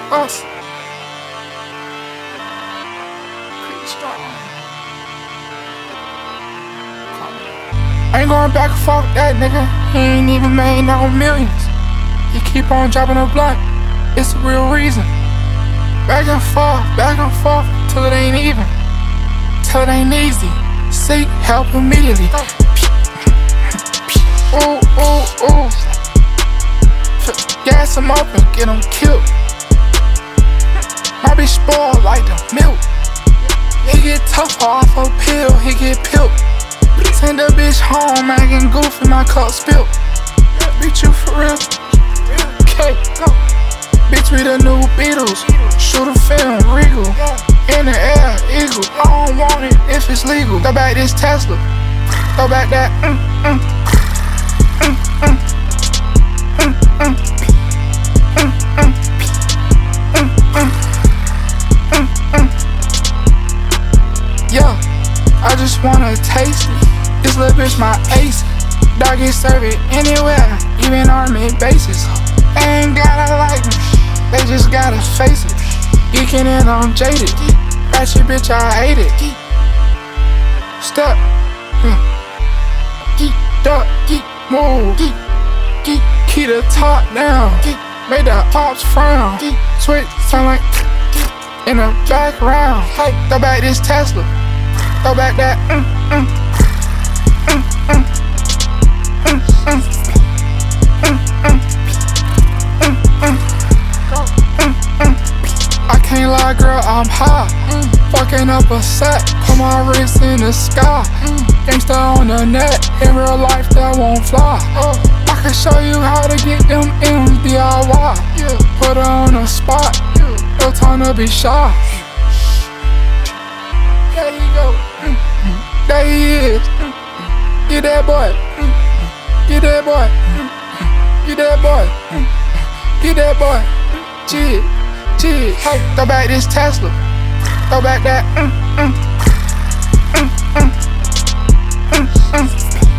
Us. Pretty strong. I ain't going back and forth with that nigga. He ain't even made no millions. He keep on dropping a blunt. It's the real reason. Back and forth, till it ain't even. Till it ain't easy. Seek help immediately. Ooh, ooh, ooh. Gas him up and get him killed. My bitch spoiled like the milk. He get tougher off a pill, he get pilled. Send the bitch home, acting goofy, my cup spilled. Bitch, you for real? Okay, go. Bitch, we the new Beatles. Shoot a film, regal. In the air, eagle. I don't want it if it's legal. Throw back this Tesla. Throw back that. Yeah, I just wanna taste it. This little bitch my ace. Dog get serve it anywhere, even army bases. They ain't gotta like me, they just gotta face it. Geeking and I'm jaded. Ratchet bitch, I hate it. Step, geek, duck, geek, move, geek, keep the top down. Made the ops frown. Switch sound like in the background. Hey, throw back this Tesla. Throw back that. I can't lie, girl, I'm high. Fucking up a set, put my wrist in the sky. Gangsta on the net, in real life that won't fly. I can show you how to get them M's DIY. Put her on the spot, no time to be shy. There you go, there he is. Get that boy, get that boy, get that boy, get that boy. Chill, chill, hey, throw back this Tesla, throw back that.